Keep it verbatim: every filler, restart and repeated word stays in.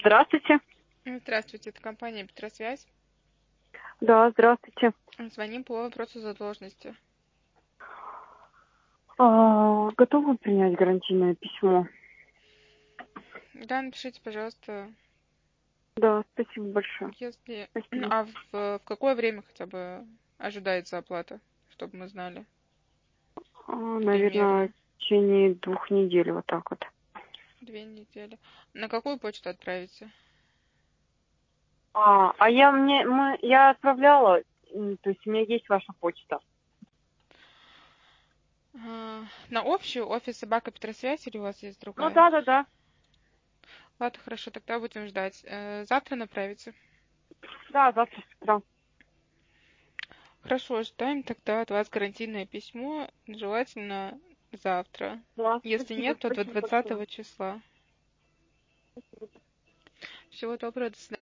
Здравствуйте. Здравствуйте, это компания Петросвязь. Да, здравствуйте. Звоним по вопросу задолженности. А, готовы принять гарантийное письмо? Да, напишите, пожалуйста, Да, спасибо большое. если... Спасибо. А в, в какое время хотя бы ожидается оплата, чтобы мы знали А, наверное, примерно? в течение двух недель вот так вот. Две недели. На какую почту отправите? А, а я мне, мы, я отправляла, м, то есть у меня есть ваша почта. А, на общую, офис собака Петросвязь, или у вас есть Ну другая? да, да, да. Ладно, хорошо, тогда будем ждать. Э, Завтра направите? Да, завтра с утра. Хорошо, ждаем тогда от вас гарантийное письмо, желательно завтра. Да, Если спасибо, нет, то до спасибо большое. двадцатого числа. Всего доброго, до свидания.